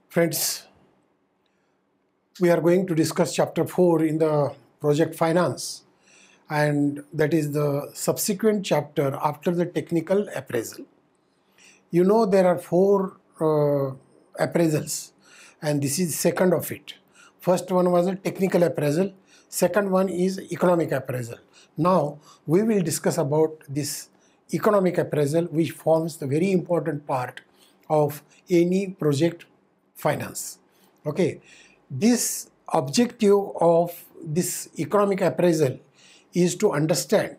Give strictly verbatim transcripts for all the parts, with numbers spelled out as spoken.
Friends, we are going to discuss chapter four in the project finance, and that is the subsequent chapter after the technical appraisal. You know there are four uh, appraisals, and this is second of it. First one was a technical appraisal, second one is economic appraisal. Now we will discuss about this economic appraisal, which forms the very important part of any project finance. Okay, this objective of this economic appraisal is to understand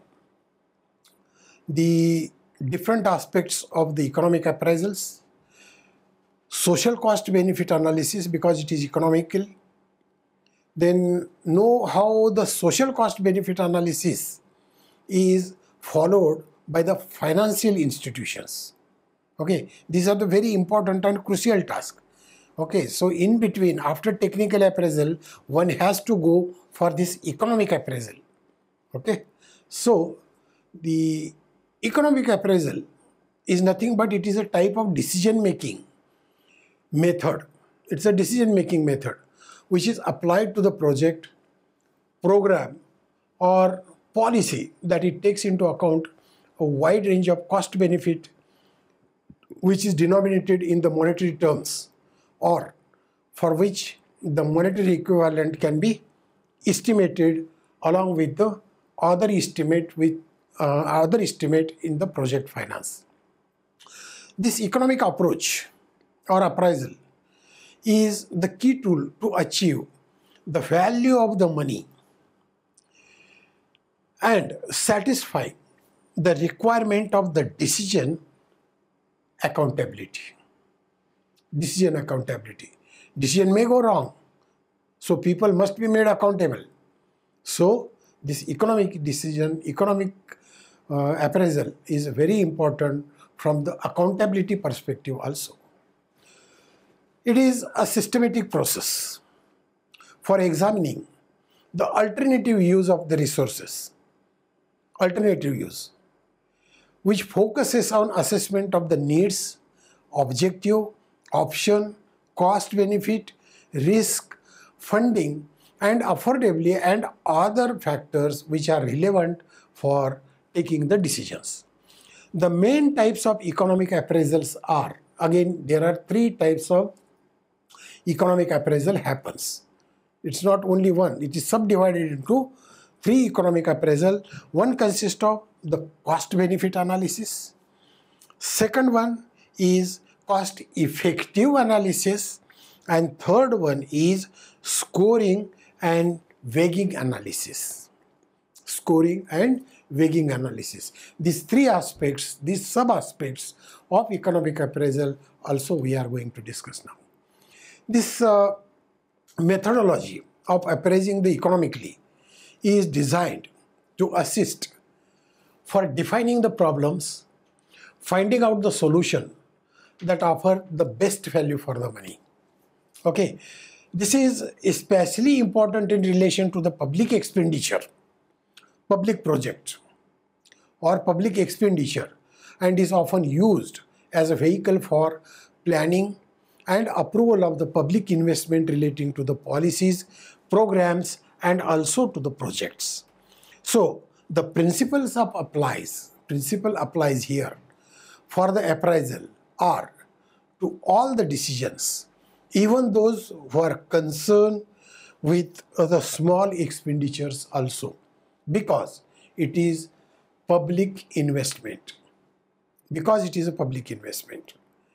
the different aspects of the economic appraisals, social cost benefit analysis because it is economical, then know how the social cost benefit analysis is followed by the financial institutions. Okay, these are the very important and crucial tasks. Okay, so in between, after technical appraisal, one has to go for this economic appraisal. Okay, so the economic appraisal is nothing but it is a type of decision making method. It's a decision making method which is applied to the project, program or policy that it takes into account a wide range of cost benefit which is denominated in the monetary terms, or for which the monetary equivalent can be estimated along with the other estimate with uh, other estimate in the project finance. This economic approach or appraisal is the key tool to achieve the value of the money and satisfy the requirement of the decision accountability. Decision accountability. Decision may go wrong, so people must be made accountable. So this economic decision, economic uh, appraisal is very important from the accountability perspective also. It is a systematic process for examining the alternative use of the resources, alternative use, which focuses on assessment of the needs, objective, option, cost benefit, risk, funding and affordability and other factors which are relevant for taking the decisions. The main types of economic appraisals are, again there are three types of economic appraisal happens. It's not only one, it is subdivided into three economic appraisal. One consists of the cost benefit analysis. Second one is cost effective analysis, and third one is scoring and weighing analysis. Scoring and weighing analysis. These three aspects, these sub-aspects of economic appraisal also we are going to discuss now. This uh, methodology of appraising the economically is designed to assist for defining the problems, finding out the solution that offer the best value for the money. Okay, this is especially important in relation to the public expenditure, public project or public expenditure, and is often used as a vehicle for planning and approval of the public investment relating to the policies, programs and also to the projects. So the principles of applies, principle applies here for the appraisal are to all the decisions, even those who are concerned with the small expenditures also, because it is public investment. Because it is a public investment.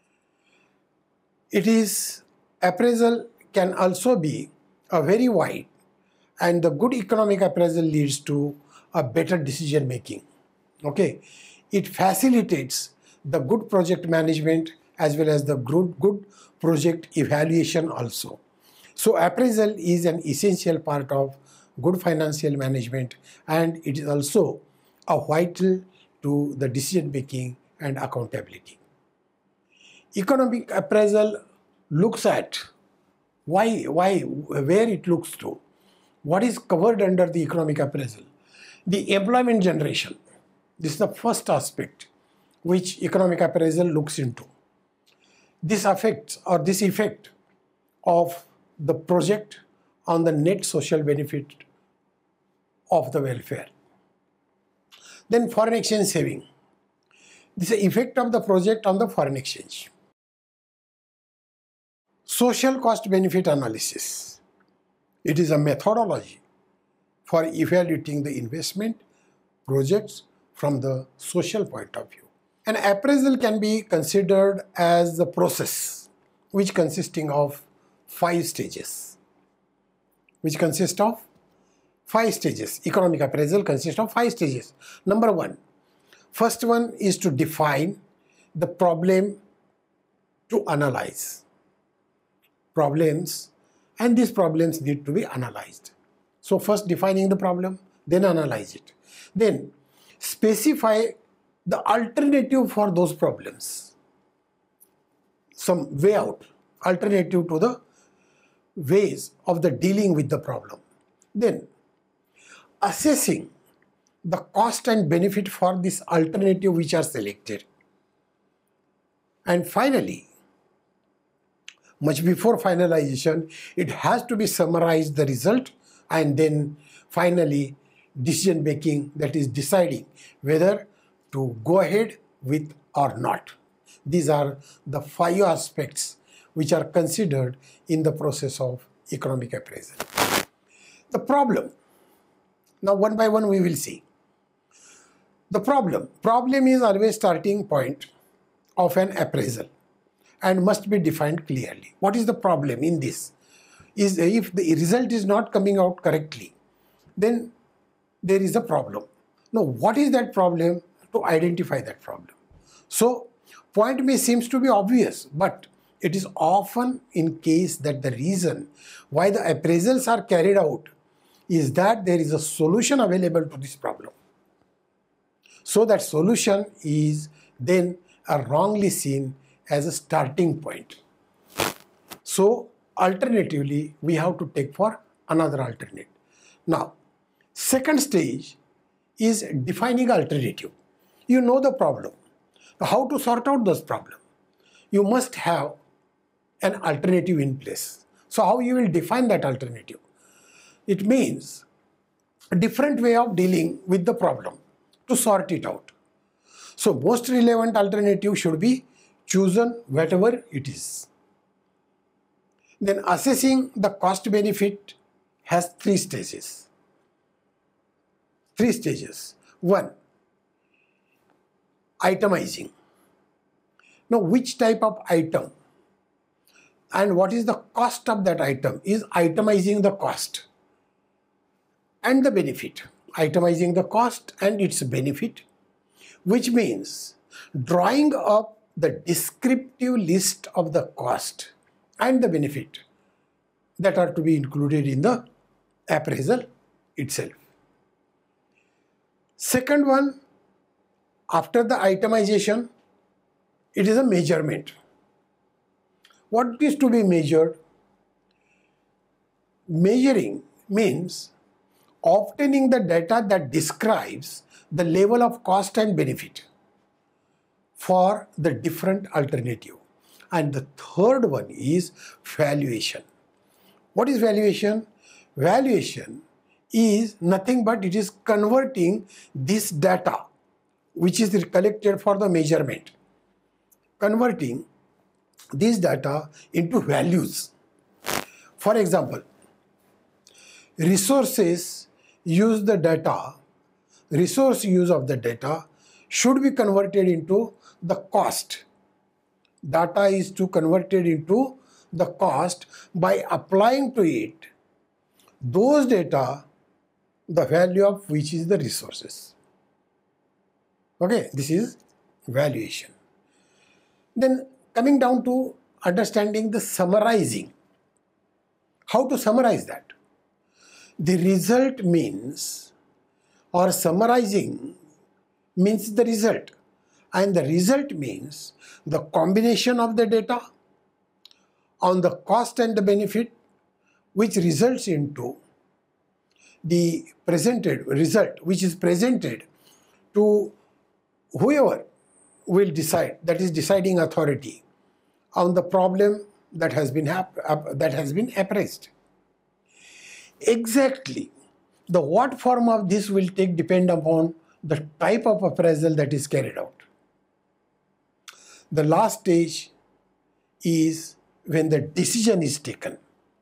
It is, appraisal can also be a very wide, and the good economic appraisal leads to a better decision making. Okay, it facilitates the good project management as well as the good, good project evaluation also. So appraisal is an essential part of good financial management, and it is also a vital to the decision making and accountability. Economic appraisal looks at why, why, where it looks to, what is covered under the economic appraisal. The employment generation, this is the first aspect which economic appraisal looks into. This affects or this effect of the project on the net social benefit of the welfare. Then foreign exchange saving. This is the effect of the project on the foreign exchange. Social cost benefit analysis. It is a methodology for evaluating the investment projects from the social point of view. An appraisal can be considered as the process which consisting of five stages. Which consist of five stages. Economic appraisal consists of five stages. Number one, first one is to define the problem to analyze. Problems, and these problems need to be analyzed. So first defining the problem, then analyze it. Then specify the alternative for those problems. Some way out, alternative to the ways of the dealing with the problem. Then assessing the cost and benefit for this alternative which are selected. And finally, much before finalization, it has to be summarized the result, and then finally decision making, that is deciding whether to go ahead with or not. These are the five aspects which are considered in the process of economic appraisal. The problem. Now one by one we will see. The problem. Problem is always starting point of an appraisal and must be defined clearly. What is the problem in this? Is if the result is not coming out correctly, then there is a problem. Now what is that problem? To identify that problem. So point may seems to be obvious, but it is often in case that the reason why the appraisals are carried out is that there is a solution available to this problem. So that solution is then a wrongly seen as a starting point. So alternatively, we have to take for another alternate. Now, second stage is defining alternative. You know the problem. How to sort out this problem? You must have an alternative in place. So how you will define that alternative? It means a different way of dealing with the problem to sort it out. So most relevant alternative should be chosen, whatever it is. Then assessing the cost benefit has three stages. Three stages. One, itemizing. Now which type of item and what is the cost of that item is itemizing the cost and the benefit. Itemizing the cost and its benefit, which means drawing up the descriptive list of the cost and the benefit that are to be included in the appraisal itself. Second one, after the itemization, it is a measurement. What is to be measured? Measuring means obtaining the data that describes the level of cost and benefit for the different alternative. And the third one is valuation. What is valuation? Valuation is nothing but it is converting this data which is collected for the measurement, converting this data into values. For example, resources use the data, resource use of the data should be converted into the cost. Data is to converted into the cost by applying to it those data, the value of which is the resources. Okay, this is valuation. Then coming down to understanding the summarizing. How to summarize that? The result means, or summarizing means the result, and the result means the combination of the data on the cost and the benefit, which results into the presented result, which is presented to whoever will decide, that is deciding authority, on the problem that has been hap that has been appraised. Exactly the what form of this will take depend upon the type of appraisal that is carried out. The last stage is when the decision is taken,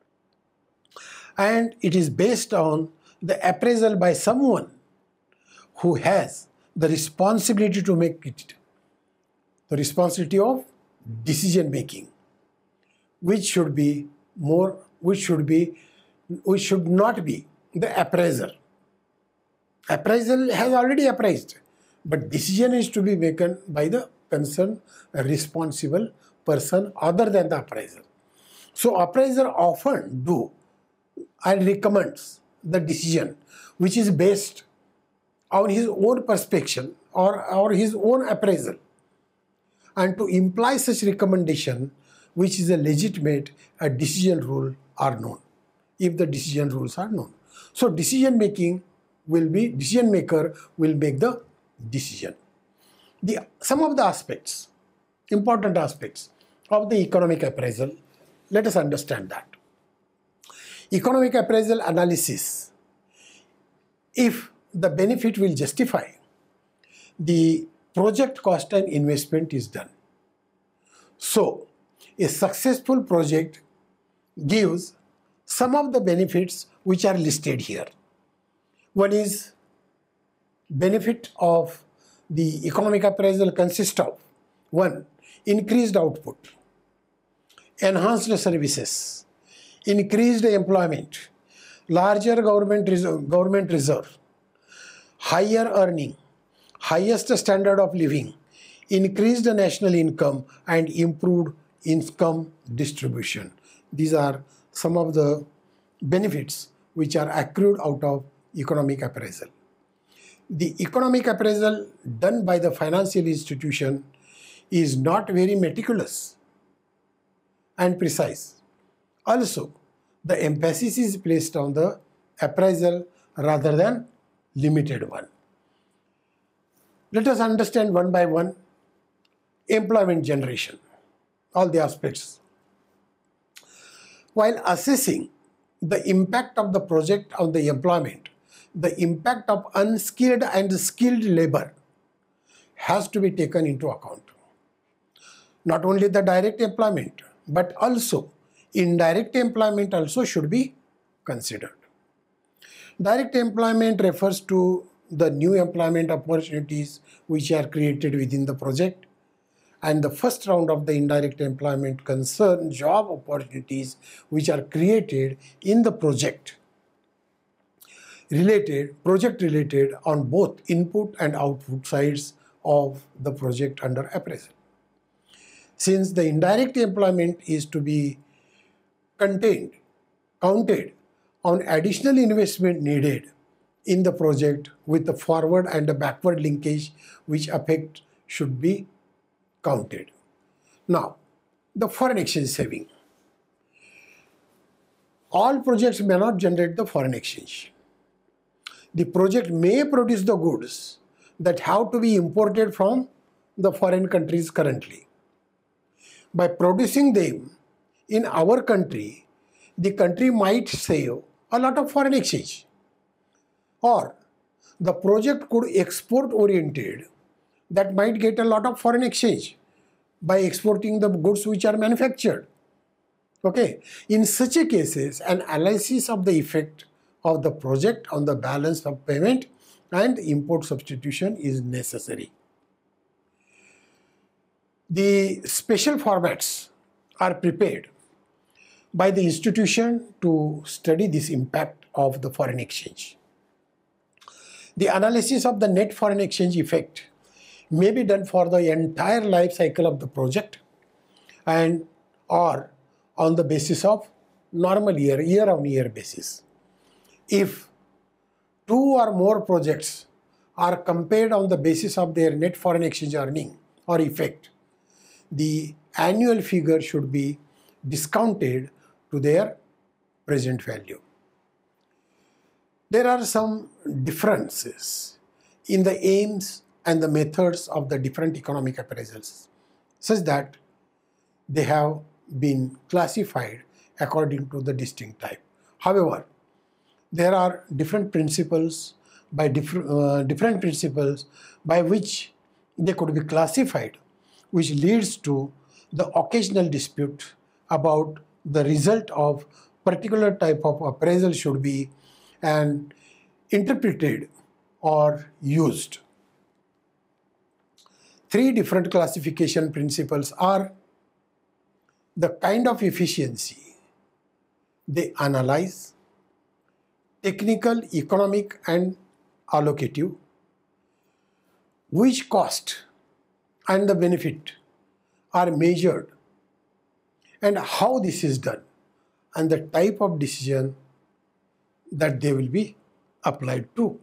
and it is based on the appraisal by someone who has the responsibility to make it, the responsibility of decision making, which should be more, which should be, which should not be the appraiser. Appraisal has already appraised, but decision is to be taken by the concerned responsible person other than the appraiser. So appraiser often do and recommends the decision which is based on his own perspective or, or his own appraisal. And to imply such recommendation, which is a legitimate, a decision rule are known, if the decision rules are known. So decision making will be, decision maker will make the decision. The, some of the aspects, important aspects of the economic appraisal, let us understand that. Economic appraisal analysis, if the benefit will justify, the project cost and investment is done. So, a successful project gives some of the benefits which are listed here. One is benefit of the economic appraisal consists of one, increased output, enhanced services, increased employment, larger government reserve, government reserve, higher earning, highest standard of living, increased national income, and improved income distribution. These are some of the benefits which are accrued out of economic appraisal. The economic appraisal done by the financial institution is not very meticulous and precise. Also, the emphasis is placed on the appraisal rather than limited one. Let us understand one by one employment generation, all the aspects. While assessing the impact of the project on the employment, the impact of unskilled and skilled labor has to be taken into account. Not only the direct employment, but also indirect employment also should be considered. Direct employment refers to the new employment opportunities which are created within the project, and the first round of the indirect employment concerns job opportunities which are created in the project related, project related on both input and output sides of the project under appraisal. Since the indirect employment is to be contained, counted on additional investment needed in the project with the forward and the backward linkage which affect should be counted. Now, the foreign exchange saving. All projects may not generate the foreign exchange. The project may produce the goods that have to be imported from the foreign countries currently. By producing them in our country, the country might save a lot of foreign exchange. Or the project could export oriented that might get a lot of foreign exchange by exporting the goods which are manufactured. Okay. In such a cases, an analysis of the effect of the project on the balance of payment and import substitution is necessary. The special formats are prepared by the institution to study this impact of the foreign exchange. The analysis of the net foreign exchange effect may be done for the entire life cycle of the project and or on the basis of normal year, year on year basis. If two or more projects are compared on the basis of their net foreign exchange earning or effect, the annual figure should be discounted to their present value. There are some differences in the aims and the methods of the different economic appraisals, such that they have been classified according to the distinct type. However, there are different principles by different uh, different principles by which they could be classified, which leads to the occasional dispute about the result of particular type of appraisal should be and interpreted or used. Three different classification principles are the kind of efficiency they analyze, technical, economic, and allocative, which cost and the benefit are measured, and how this is done, and the type of decision that they will be applied to.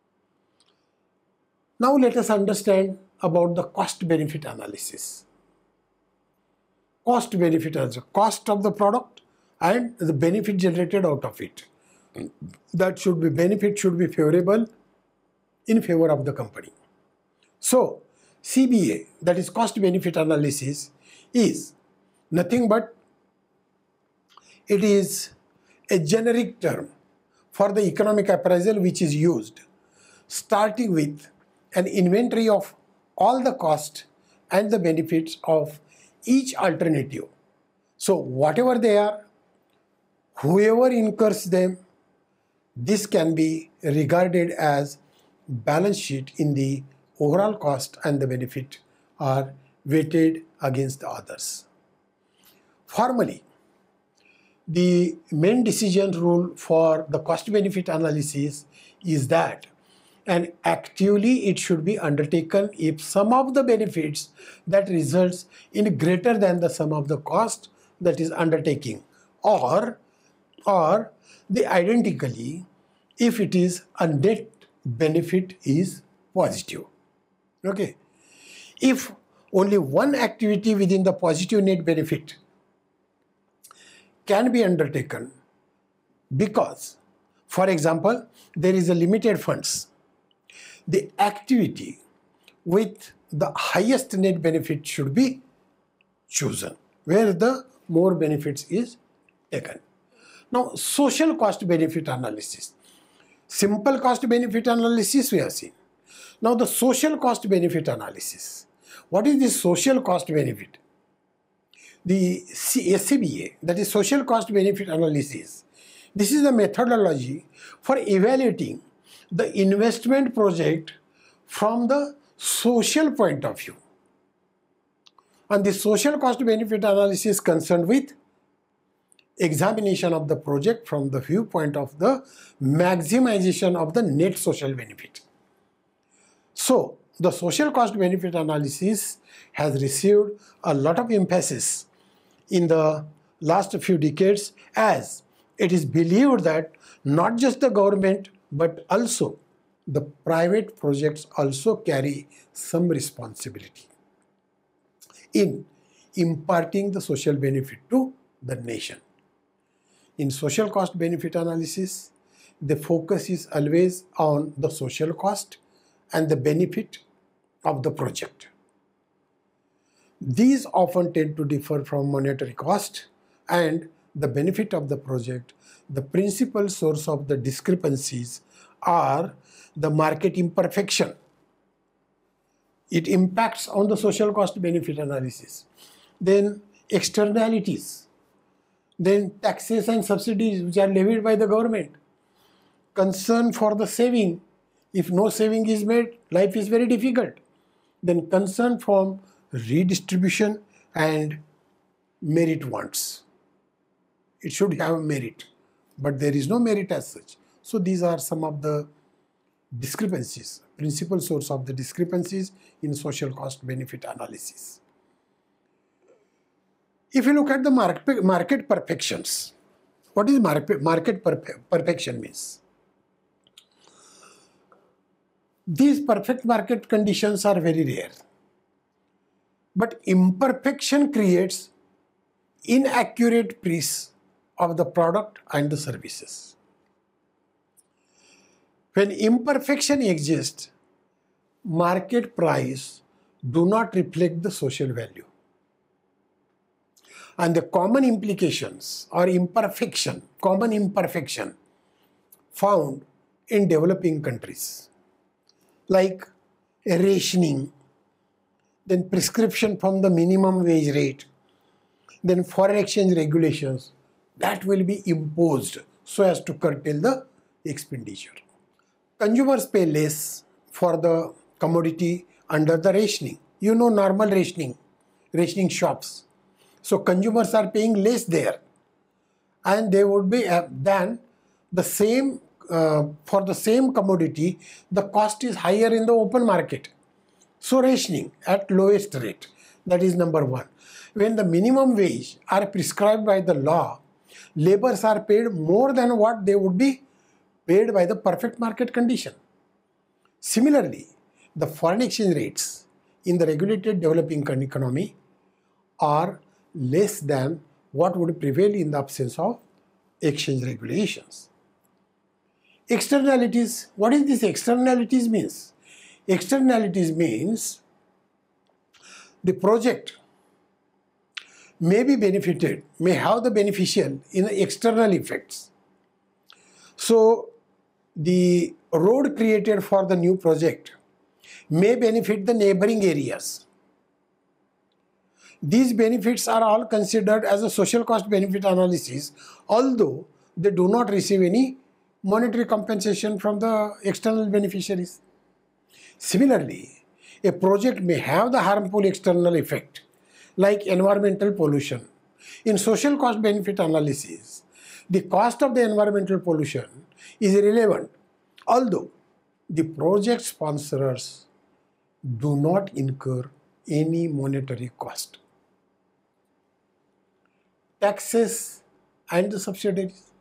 Now let us understand about the cost-benefit analysis. Cost-benefit as a cost of the product and the benefit generated out of it. That should be, benefit should be favorable in favor of the company. So, C B A, that is cost-benefit analysis, is nothing but it is a generic term for the economic appraisal which is used starting with an inventory of all the costs and the benefits of each alternative. So whatever they are, whoever incurs them, this can be regarded as balance sheet in the overall cost and the benefit are weighted against the others. Formally, the main decision rule for the cost-benefit analysis is that and actively it should be undertaken if sum of the benefits that results in greater than the sum of the cost that is undertaking, or or they identically if it is a net benefit is positive. Okay, if only one activity within the positive net benefit can be undertaken because, for example, there is a limited funds, the activity with the highest net benefit should be chosen, where the more benefits is taken. Now, social cost benefit analysis. Simple cost benefit analysis we have seen. Now, the social cost benefit analysis. What is the social cost benefit? The S C B A, that is social cost benefit analysis. This is the methodology for evaluating the investment project from the social point of view. And the social cost benefit analysis is concerned with examination of the project from the viewpoint of the maximization of the net social benefit. So, the social cost benefit analysis has received a lot of emphasis in the last few decades, as it is believed that not just the government but also the private projects also carry some responsibility in imparting the social benefit to the nation. In social cost benefit analysis, the focus is always on the social cost and the benefit of the project. These often tend to differ from monetary cost and the benefit of the project. The principal source of the discrepancies are the market imperfection. It impacts on the social cost benefit analysis. Then externalities. Then taxes and subsidies which are levied by the government. Concern for the saving. If no saving is made, life is very difficult. Then concern from redistribution and merit wants. It should have merit, but there is no merit as such. So these are some of the discrepancies, principal source of the discrepancies in social cost benefit analysis. If you look at the market, market perfections, what is market, market perfection means? These perfect market conditions are very rare. But imperfection creates inaccurate price of the product and the services. When imperfection exists, market price do not reflect the social value. and the common implications or imperfection, common imperfection found in developing countries, like rationing, then prescription from the minimum wage rate, then foreign exchange regulations, that will be imposed so as to curtail the expenditure. Consumers pay less for the commodity under the rationing. You know, normal rationing, rationing shops. So consumers are paying less there, and they would be uh, than the same uh, for the same commodity. The cost is higher in the open market. So rationing at lowest rate. That is number one. When the minimum wage are prescribed by the law, laborers are paid more than what they would be paid by the perfect market condition. Similarly, the foreign exchange rates in the regulated developing economy are less than what would prevail in the absence of exchange regulations. Externalities. What is this externalities means? Externalities means the project may be benefited, may have the beneficial in the external effects. So the road created for the new project may benefit the neighboring areas. These benefits are all considered as a social cost benefit analysis, although they do not receive any monetary compensation from the external beneficiaries. Similarly, a project may have the harmful external effect like environmental pollution. In social cost benefit analysis, the cost of the environmental pollution is irrelevant, although the project sponsors do not incur any monetary cost. Taxes and the subsidies.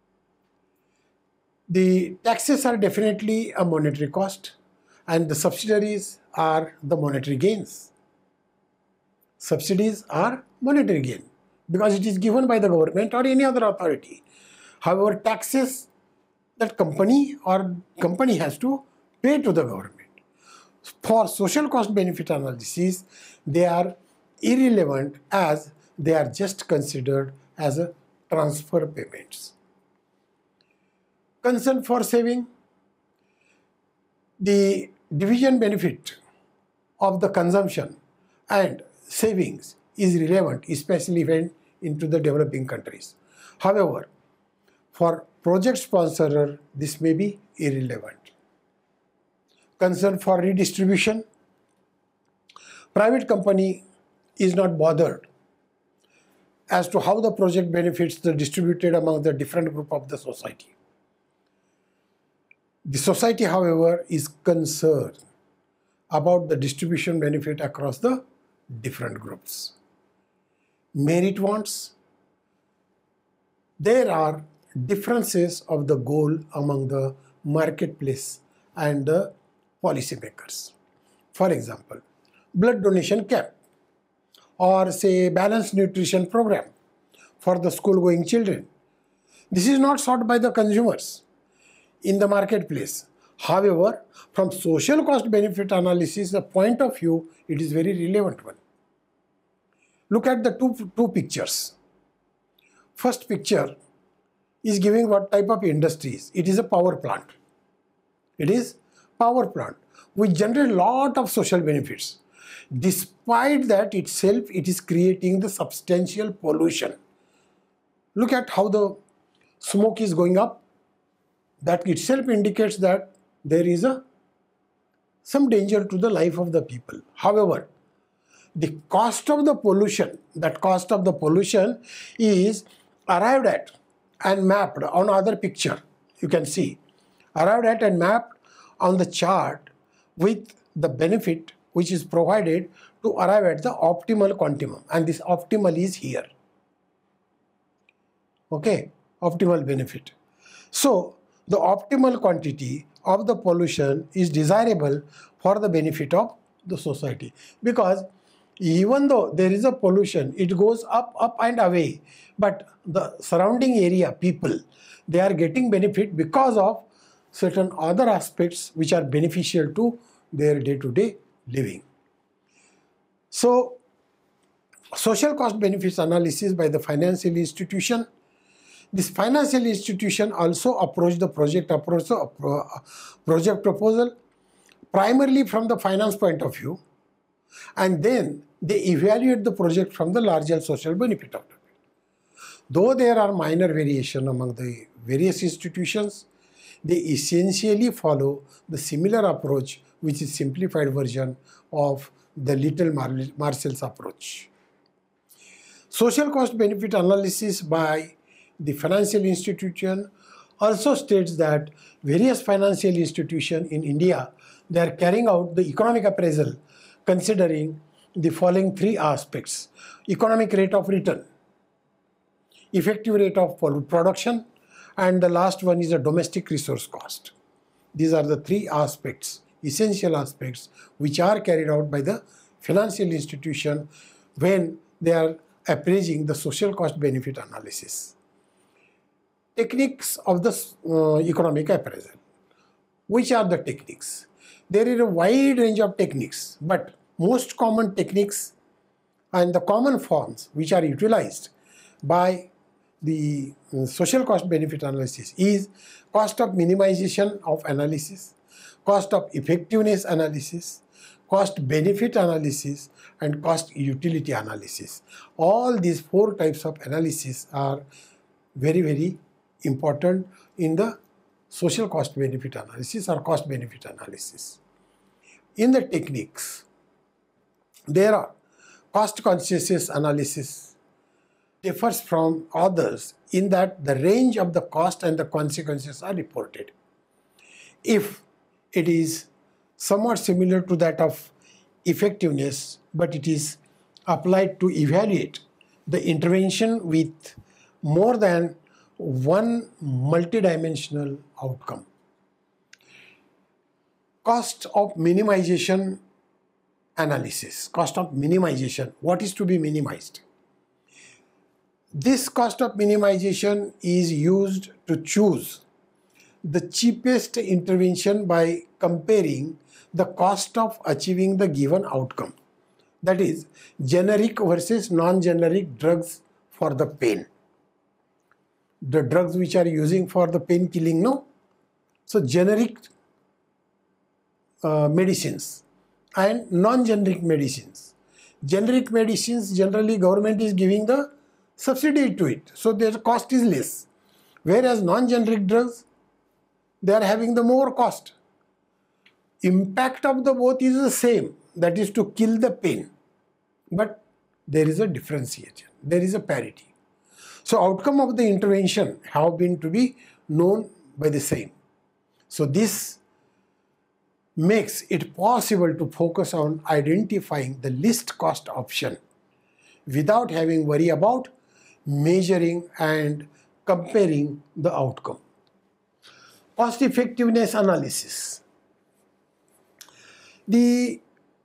The taxes are definitely a monetary cost, and the subsidies are the monetary gains. Subsidies are monetary gain because it is given by the government or any other authority. However, taxes that company or company has to pay to the government. For social cost benefit analysis, they are irrelevant as they are just considered as a transfer payments. Concern for saving. The division benefit of the consumption and savings is relevant, especially when into the developing countries. However, for project sponsorer, this may be irrelevant. Concern for redistribution. Private company is not bothered as to how the project benefits the distributed among the different group of the society. The society, however, is concerned about the distribution benefit across the different groups. Merit wants. There are differences of the goal among the marketplace and the policymakers. For example, blood donation camp or say balanced nutrition program for the school-going children. This is not sought by the consumers in the marketplace. However, from social cost benefit analysis, the point of view, it is very relevant one. Look at the two, two pictures. First picture is giving what type of industries. It is a power plant. It is power plant which generates a lot of social benefits. Despite that itself, it is creating the substantial pollution. Look at how the smoke is going up. That itself indicates that there is a some danger to the life of the people. However, the cost of the pollution, that cost of the pollution is arrived at and mapped on other picture. You can see arrived at and mapped on the chart with the benefit which is provided to arrive at the optimal quantum, and this optimal is here. Okay, optimal benefit. So the optimal quantity of the pollution is desirable for the benefit of the society, because even though there is a pollution, it goes up, up and away, but the surrounding area, people, they are getting benefit because of certain other aspects which are beneficial to their day-to-day living. So Social cost benefits analysis by the financial institution. This financial institution also approach the project approach, uh, project proposal primarily from the finance point of view, and then they evaluate the project from the larger social benefit of it. Though there are minor variation among the various institutions, they essentially follow the similar approach, which is simplified version of the Little Marshall's approach. Social cost benefit analysis by the financial institution also states that various financial institutions in India, they are carrying out the economic appraisal considering the following three aspects: economic rate of return, effective rate of production, and the last one is a domestic resource cost. These are the three aspects, essential aspects, which are carried out by the financial institution when they are appraising the social cost benefit analysis. Techniques of the uh, economic appraisal. Which are the techniques? There is a wide range of techniques, but most common techniques and the common forms which are utilized by the uh, social cost benefit analysis is cost of minimization of analysis, cost of effectiveness analysis, cost benefit analysis, and cost utility analysis. All these four types of analysis are very, very important in the social cost benefit analysis or cost benefit analysis. In the techniques, there are cost consciousness analysis differs from others in that the range of the cost and the consequences are reported. If it is somewhat similar to that of effectiveness, but it is applied to evaluate the intervention with more than one multidimensional outcome. Cost of minimization analysis. Cost of minimization. What is to be minimized? This cost of minimization is used to choose the cheapest intervention by comparing the cost of achieving the given outcome. That is, generic versus non-generic drugs for the pain. The drugs which are using for the pain killing, no? So generic uh, medicines and non-generic medicines. Generic medicines, generally government is giving the subsidy to it, so their cost is less. Whereas non-generic drugs, they are having the more cost. Impact of the both is the same, that is to kill the pain, but there is a differentiation, there is a parity. So outcome of the intervention have been to be known by the same. So this makes it possible to focus on identifying the least cost option without having worry about measuring and comparing the outcome. Cost effectiveness analysis. The,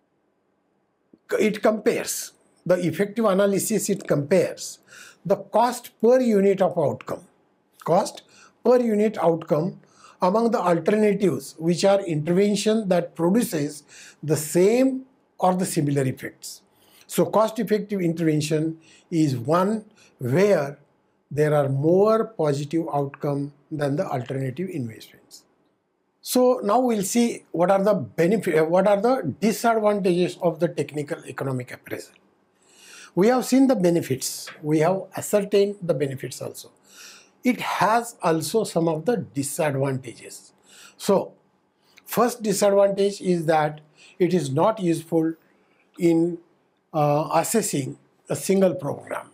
it compares, the effective analysis, it compares the cost per unit of outcome, cost per unit outcome among the alternatives which are intervention that produces the same or the similar effects. So cost effective intervention is one where there are more positive outcome than the alternative investments. So now we'll see what are the benefit, what are the disadvantages of the technical economic appraisal. We have seen the benefits, we have ascertained the benefits also. It has also some of the disadvantages. So first disadvantage is that it is not useful in uh, assessing a single program.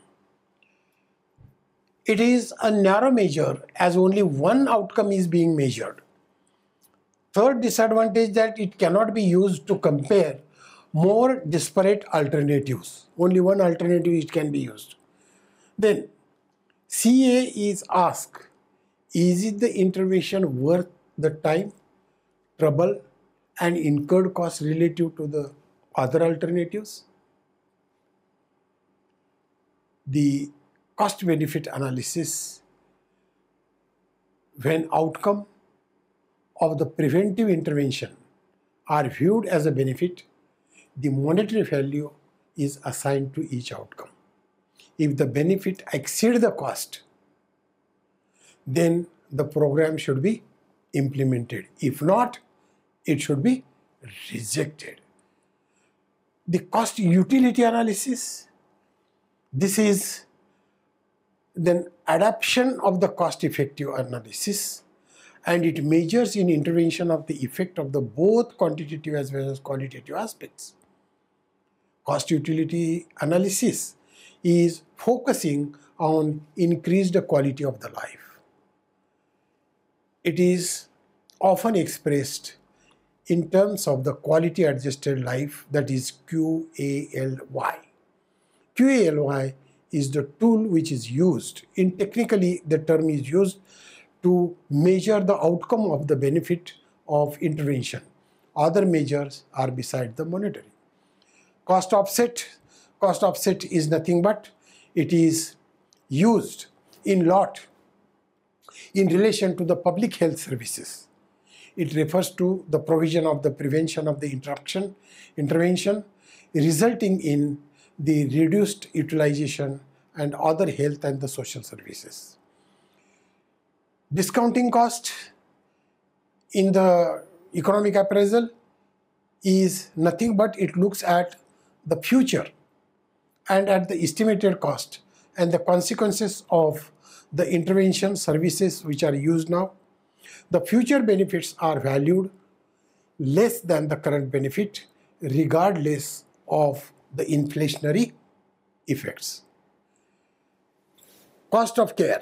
It is a narrow measure as only one outcome is being measured. Third disadvantage that it cannot be used to compare more disparate alternatives. Only one alternative it can be used. Then C A is asked, is it the intervention worth the time, trouble and incurred costs relative to the other alternatives? The cost benefit analysis, when outcome of the preventive intervention are viewed as a benefit, the monetary value is assigned to each outcome. If the benefit exceeds the cost, then the program should be implemented. If not, it should be rejected. The cost utility analysis, this is then adoption of the cost effective analysis, and it measures in intervention of the effect of the both quantitative as well as qualitative aspects. Cost utility analysis is focusing on increased quality of the life. It is often expressed in terms of the quality adjusted life, that is Q A L Y. Q A L Y is the tool which is used, in technically the term is used to measure the outcome of the benefit of intervention. Other measures are beside the monetary. Cost offset, cost offset is nothing but it is used in lot in relation to the public health services. It refers to the provision of the prevention of the interruption, intervention resulting in the reduced utilization and other health and the social services. Discounting cost in the economic appraisal is nothing but it looks at the future and at the estimated cost and the consequences of the intervention services which are used now. The future benefits are valued less than the current benefit regardless of the inflationary effects. Cost of care.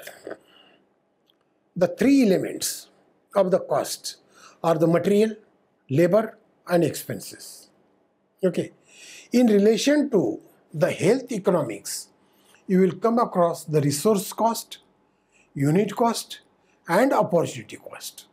The three elements of the cost are the material, labor and expenses. Okay. In relation to the health economics, you will come across the resource cost, unit cost and opportunity cost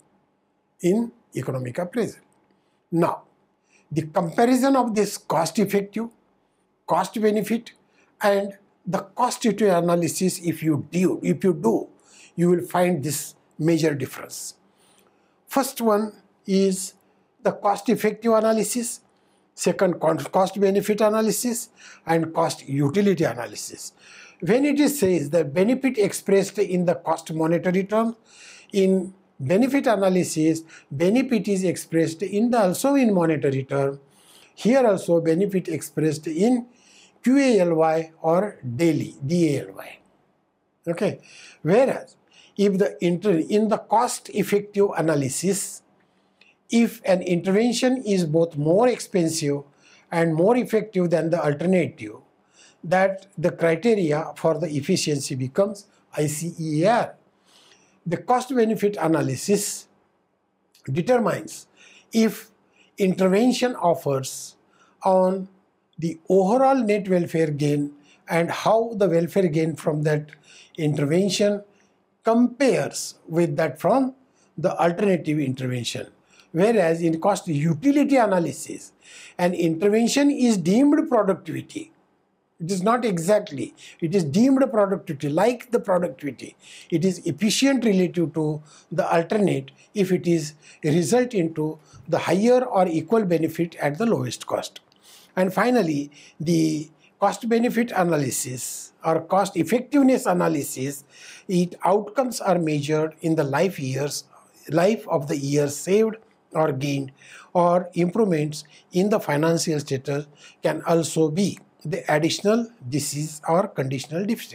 in economic appraisal. Now, the comparison of this cost effective, cost benefit and the cost effective analysis, if you do, if you do, you will find this major difference. First one is the cost effective analysis, second cost benefit analysis and cost utility analysis. When it is says the benefit expressed in the cost monetary term, in benefit analysis, benefit is expressed in the also in monetary term. Here also benefit expressed in Q A L Y or daily, D A L Y. Okay. Whereas if the inter in the cost effective analysis, if an intervention is both more expensive and more effective than the alternative, that the criteria for the efficiency becomes I C E A R. The cost benefit analysis determines if intervention offers on the overall net welfare gain and how the welfare gain from that intervention compares with that from the alternative intervention. Whereas in cost utility analysis, an intervention is deemed productivity. It is not exactly, it is deemed productivity, like the productivity. It is efficient relative to the alternate if it is a result into the higher or equal benefit at the lowest cost. And finally, the cost benefit analysis or cost effectiveness analysis, its outcomes are measured in the life years, life of the years saved or gained, or improvements in the financial status can also be the additional disease or conditional deficit.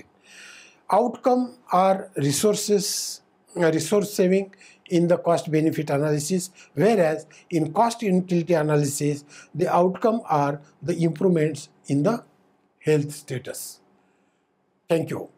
Outcome are resources, uh, resource saving in the cost benefit analysis, whereas in cost utility analysis, the outcome are the improvements in the health status. Thank you.